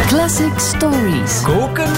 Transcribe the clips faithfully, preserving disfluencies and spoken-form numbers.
Classic Stories. Koken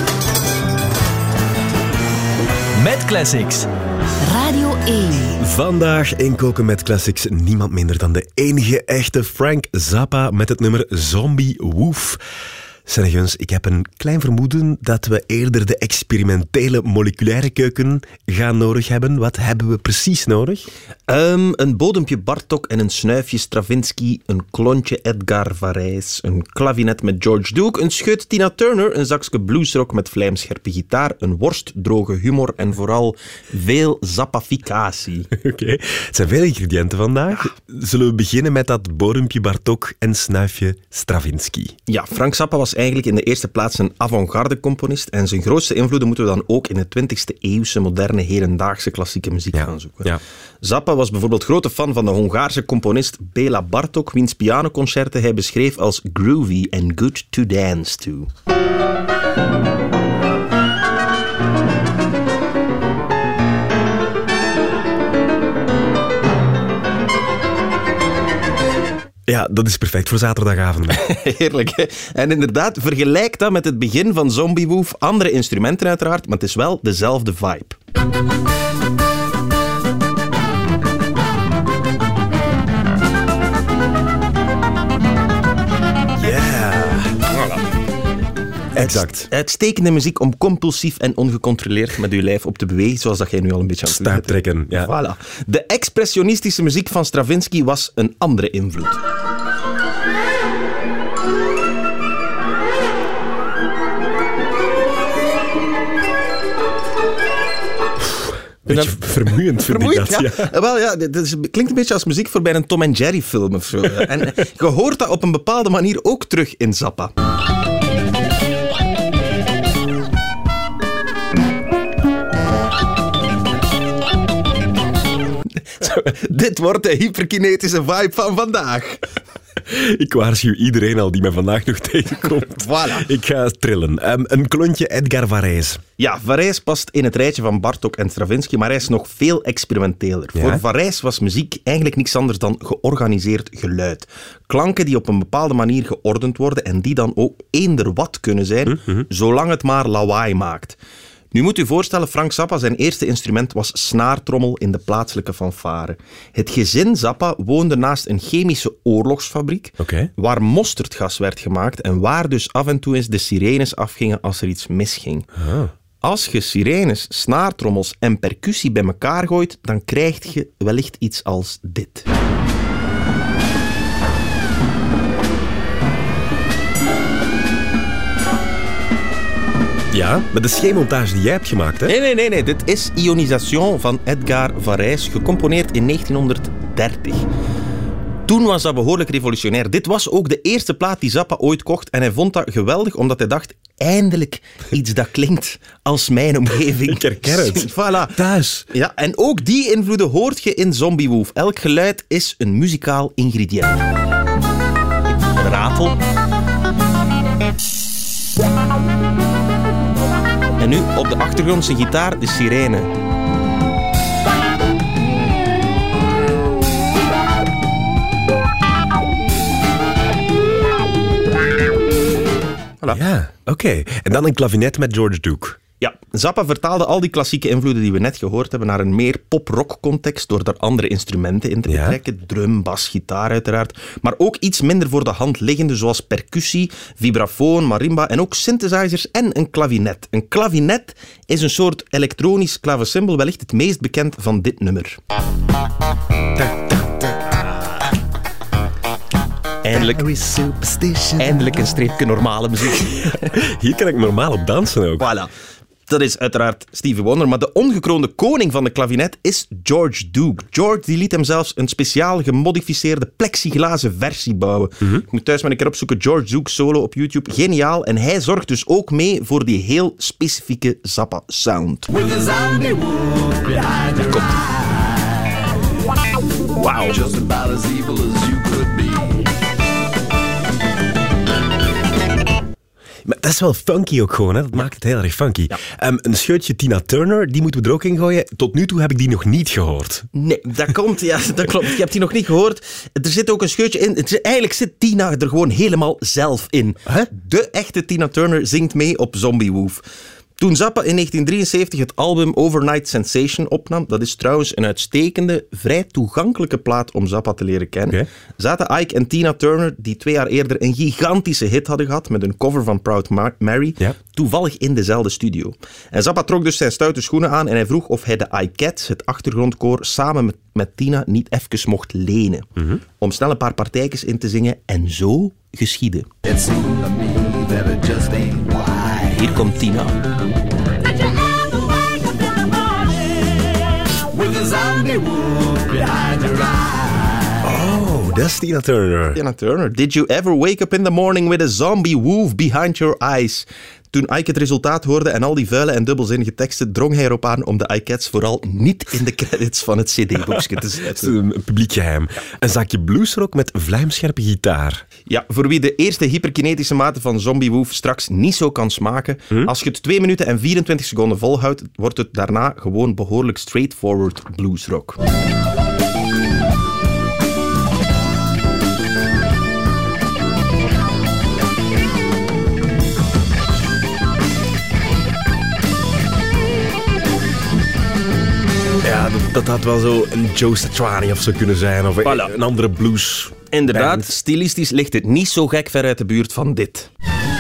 met Classics. Radio één. Vandaag in Koken met Classics niemand minder dan de enige echte Frank Zappa met het nummer Zombie Woof. Sennegens, ik heb een klein vermoeden dat we eerder de experimentele moleculaire keuken gaan nodig hebben. Wat hebben we precies nodig? Um, een bodempje Bartók en een snuifje Stravinsky, een klontje Edgar Varèse, een klavinet met George Duke, een scheut Tina Turner, een zakje bluesrock met vlijmscherpe gitaar, een worst, droge humor en vooral veel zappaficatie. Oké, okay. Het zijn veel ingrediënten vandaag. Zullen we beginnen met dat bodempje Bartók en snuifje Stravinsky? Ja, Frank Zappa was eigenlijk in de eerste plaats een avant-garde componist en zijn grootste invloeden moeten we dan ook in de twintigste eeuwse moderne hedendaagse klassieke muziek ja. gaan zoeken. Ja. Zappa was bijvoorbeeld grote fan van de Hongaarse componist Béla Bartók, wiens pianoconcerten hij beschreef als groovy and good to dance to. Ja, dat is perfect voor zaterdagavond. Heerlijk, hè? En inderdaad, vergelijk dat met het begin van Zombie Woof. Andere instrumenten uiteraard, maar het is wel dezelfde vibe. Exact. Uitstekende muziek om compulsief en ongecontroleerd met uw lijf op te bewegen, zoals dat jij nu al een beetje aan het doen bent. Stuiptrekken, ja. Voilà. De expressionistische muziek van Stravinsky was een andere invloed. Beetje vermoeiend, vind Vermoeiend, ik dat. ja. Ja. Wel, ja, het is, klinkt een beetje als muziek voor bij een Tom en Jerry film of zo. En je hoort dat op een bepaalde manier ook terug in Zappa. Zo, dit wordt de hyperkinetische vibe van vandaag. Ik waarschuw iedereen al die me vandaag nog tegenkomt. Voilà. Ik ga trillen. Um, een klontje Edgar Varèse. Ja, Varèse past in het rijtje van Bartók en Stravinsky, maar hij is nog veel experimenteler. Ja? Voor Varèse was muziek eigenlijk niks anders dan georganiseerd geluid. Klanken die op een bepaalde manier geordend worden en die dan ook eender wat kunnen zijn, mm-hmm. zolang het maar lawaai maakt. Nu moet u voorstellen, Frank Zappa, zijn eerste instrument was snaartrommel in de plaatselijke fanfare. Het gezin Zappa woonde naast een chemische oorlogsfabriek, okay. waar mosterdgas werd gemaakt en waar dus af en toe eens de sirenes afgingen als er iets misging. Oh. Als je sirenes, snaartrommels en percussie bij elkaar gooit, dan krijg je wellicht iets als dit. Ja, maar dat is geen montage die jij hebt gemaakt, hè? Nee, nee, nee, nee. Dit is Ionisation van Edgar Varèse, gecomponeerd in negentienhonderddertig. Toen was dat behoorlijk revolutionair. Dit was ook de eerste plaat die Zappa ooit kocht en hij vond dat geweldig, omdat hij dacht, eindelijk iets dat klinkt als mijn omgeving. Ik herken het. Voilà. Thuis. Ja, en ook die invloeden hoort je in Zombie Woof. Elk geluid is een muzikaal ingrediënt. Een ratel. En nu op de achtergrond zijn gitaar, de sirene. Voilà. Ja, oké. Okay. En dan een klavinet met George Duke. Ja, Zappa vertaalde al die klassieke invloeden die we net gehoord hebben naar een meer pop-rock context door daar andere instrumenten in te betrekken. Ja. Drum, bas, gitaar uiteraard. Maar ook iets minder voor de hand liggende zoals percussie, vibrafoon, marimba en ook synthesizers en een klavinet. Een klavinet is een soort elektronisch klavecimbal, wellicht het meest bekend van dit nummer. Eindelijk, eindelijk een streepje normale muziek. Hier kan ik normaal op dansen ook. Voilà. Dat is uiteraard Stevie Wonder, maar de ongekroonde koning van de klavinet is George Duke. George die liet hem zelfs een speciaal gemodificeerde plexiglazen versie bouwen. Mm-hmm. Ik moet thuis maar een keer opzoeken, George Duke solo op YouTube. Geniaal. En hij zorgt dus ook mee voor die heel specifieke Zappa sound. Daar komt hij. Wauw. Maar dat is wel funky ook gewoon, hè? Dat maakt het heel erg funky. Ja. Um, een scheutje Tina Turner, die moeten we er ook in gooien. Tot nu toe heb ik die nog niet gehoord. Nee, dat komt, ja, dat klopt. Je hebt die nog niet gehoord. Er zit ook een scheutje in. Het is, eigenlijk zit Tina er gewoon helemaal zelf in. Huh? De echte Tina Turner zingt mee op Zombie Woof. Toen Zappa in negentien drieënzeventig het album Overnight Sensation opnam, dat is trouwens een uitstekende, vrij toegankelijke plaat om Zappa te leren kennen, okay. zaten Ike en Tina Turner, die twee jaar eerder een gigantische hit hadden gehad met een cover van Proud Mary, ja. toevallig in dezelfde studio. En Zappa trok dus zijn stoute schoenen aan en hij vroeg of hij de iCats, het achtergrondkoor, samen met, met Tina niet even mocht lenen. Mm-hmm. Om snel een paar partijtjes in te zingen en zo geschiedde. Hier komt Tina. Oh, dat is Tina Turner. Tina Turner. Did you ever wake up in the morning with a zombie woof behind your eyes? Toen Ike het resultaat hoorde en al die vuile en dubbelzinnige teksten, drong hij erop aan om de iCats vooral niet in de credits van het cd-boekje te zetten. Een publiek geheim. Ja. Een zakje bluesrock met vlijmscherpe gitaar. Ja, voor wie de eerste hyperkinetische mate van Zombie Woof straks niet zo kan smaken, hm? als je het twee minuten en vierentwintig seconden volhoudt, wordt het daarna gewoon behoorlijk straightforward bluesrock. Ja, dat, dat had wel zo een Joe Satriani of zo kunnen zijn. Of voilà. Een andere blues. Inderdaad, band. Stilistisch ligt het niet zo gek ver uit de buurt van dit.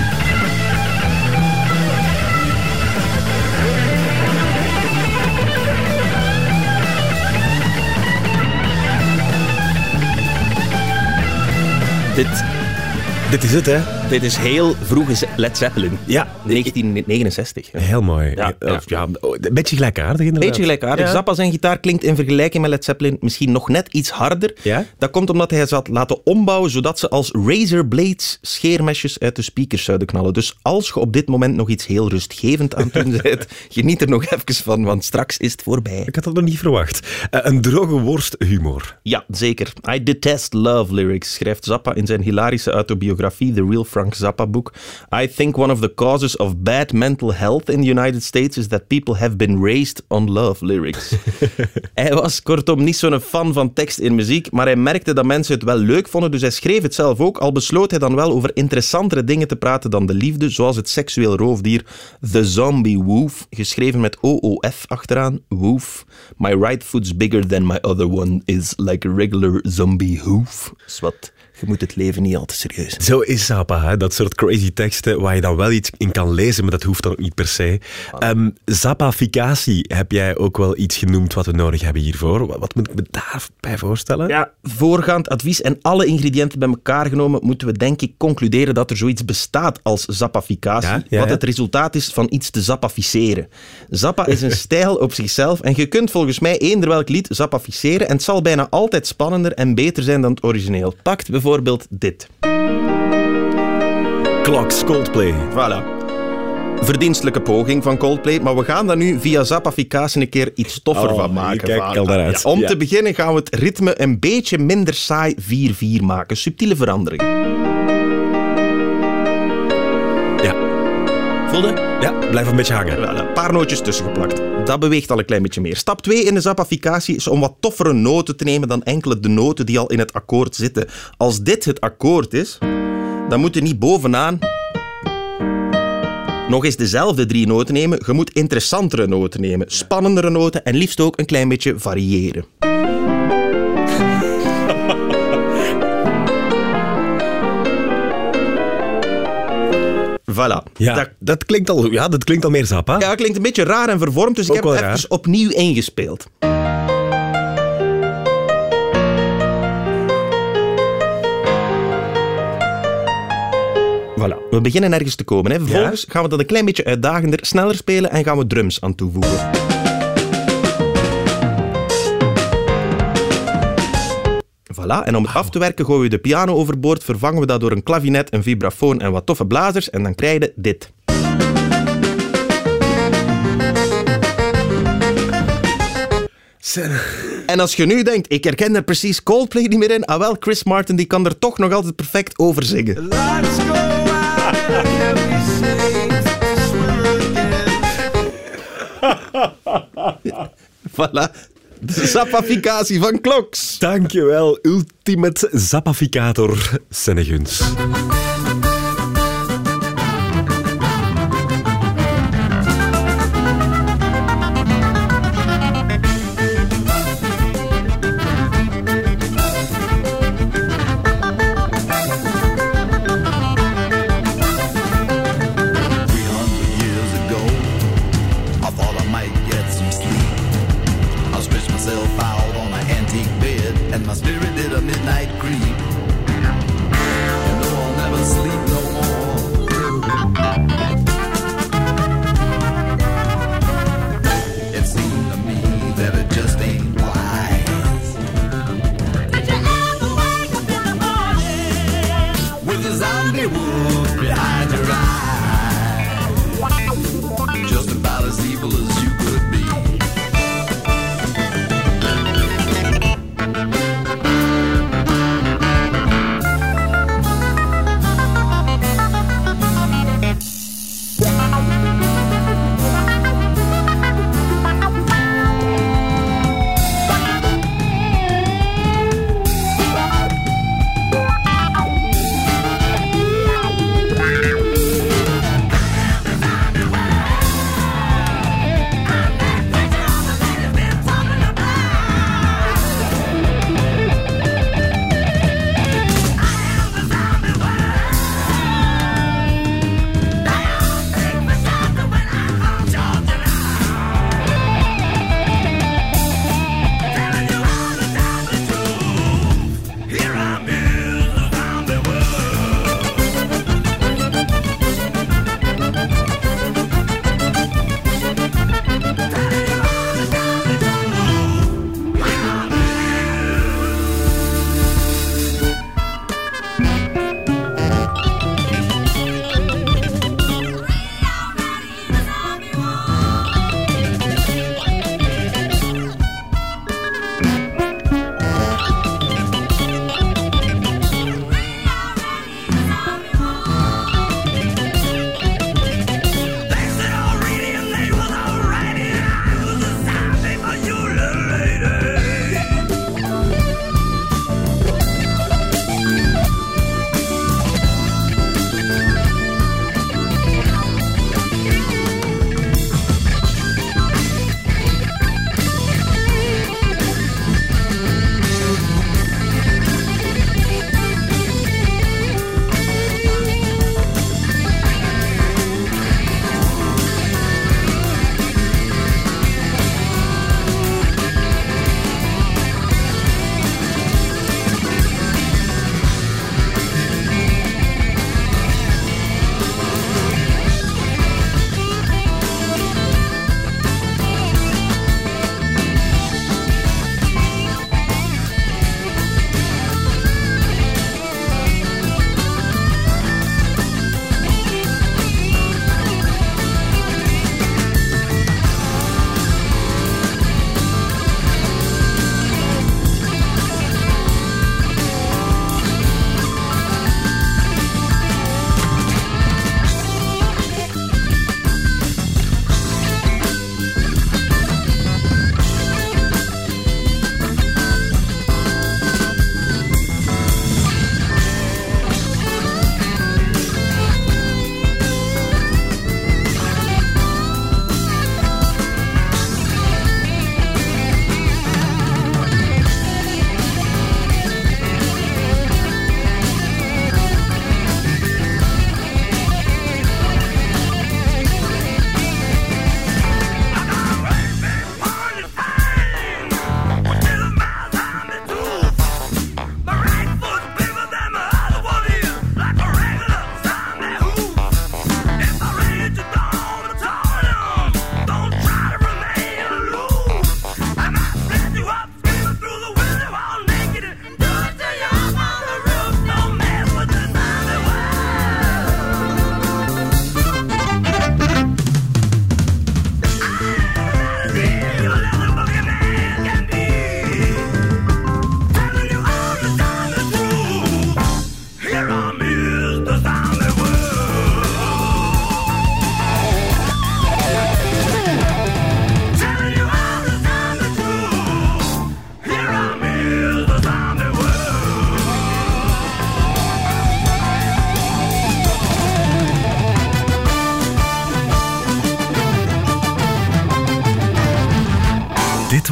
Dit... Dit is het, hè? Dit is heel vroege Led Zeppelin. Ja. negentien negenenzestig. Heel mooi. Ja, ja. ja, een beetje gelijkaardig inderdaad. Beetje gelijkaardig. Ja. Zappa zijn gitaar klinkt in vergelijking met Led Zeppelin misschien nog net iets harder. Ja? Dat komt omdat hij ze had laten ombouwen zodat ze als razor blades scheermesjes uit de speakers zouden knallen. Dus als je op dit moment nog iets heel rustgevend aan het doen bent, geniet er nog even van, want straks is het voorbij. Ik had dat nog niet verwacht. Uh, een droge worst humor. Ja, zeker. I detest love lyrics, schrijft Zappa in zijn hilarische autobiografie The Real Frank Zappa book. I think one of the causes of bad mental health in the United States is that people have been raised on love lyrics. Hij was kortom niet zo'n fan van tekst in muziek, maar hij merkte dat mensen het wel leuk vonden, dus hij schreef het zelf ook, al besloot hij dan wel over interessantere dingen te praten dan de liefde, zoals het seksueel roofdier The Zombie Woof, geschreven met O O F achteraan, Woof. My right foot's bigger than my other one is like a regular zombie hoof. Zwat. Je moet het leven niet al te serieus nemen. Zo is Zappa, hè? Dat soort crazy teksten waar je dan wel iets in kan lezen, maar dat hoeft dan ook niet per se. Um, Zappaficatie heb jij ook wel iets genoemd wat we nodig hebben hiervoor. Wat, wat moet ik me daarbij voorstellen? Ja, voorgaand advies en alle ingrediënten bij elkaar genomen moeten we denk ik concluderen dat er zoiets bestaat als zappaficatie, ja, ja, wat het resultaat is van iets te zappaficeren. Zappa is een stijl op zichzelf en je kunt volgens mij eender welk lied zappaficeren en het zal bijna altijd spannender en beter zijn dan het origineel. Pakt bijvoorbeeld dit. Clocks, Coldplay. Voilà. Verdienstelijke poging van Coldplay, maar we gaan daar nu via zappaficatie een keer iets toffer oh, van maken. Kijk al daaruit. Ja, om ja. te beginnen gaan we het ritme een beetje minder saai vier vier maken. Subtiele verandering. Ja. Voelde? Ja, blijf een beetje hangen. Wel, een paar nootjes tussen geplakt. Dat beweegt al een klein beetje meer. Stap twee in de zappaficatie is om wat toffere noten te nemen dan enkele de noten die al in het akkoord zitten. Als dit het akkoord is, dan moet je niet bovenaan nog eens dezelfde drie noten nemen. Je moet interessantere noten nemen, spannendere noten en liefst ook een klein beetje variëren. Voilà. Ja, dat, dat, klinkt al, ja, dat klinkt al meer Zappa. Ja, dat klinkt een beetje raar en vervormd, dus ook ik heb het even opnieuw ingespeeld. Voilà. We beginnen ergens te komen. Hè. Vervolgens ja? gaan we dat een klein beetje uitdagender, sneller spelen en gaan we drums aan toevoegen. Voilà. En om het wow. af te werken gooien we de piano overboord, vervangen we dat door een klavinet, een vibrafoon en wat toffe blazers en dan krijg je dit. En als je nu denkt, ik herken er precies Coldplay niet meer in, ah wel, Chris Martin die kan er toch nog altijd perfect over zingen. Let's go out and Voilà. De zappificatie van Clocks. Dankjewel, ultimate zappificator Senneguns. My spirit did a midnight creep. You know I'll never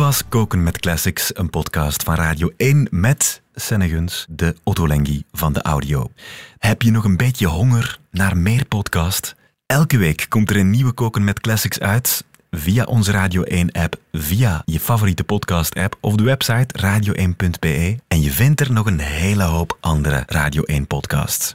was Koken met Classics, een podcast van Radio één met Senneguns, de Ottolenghi van de audio. Heb je nog een beetje honger naar meer podcast? Elke week komt er een nieuwe Koken met Classics uit via onze Radio één-app, via je favoriete podcast-app of de website radio één punt be. En je vindt er nog een hele hoop andere Radio één-podcasts.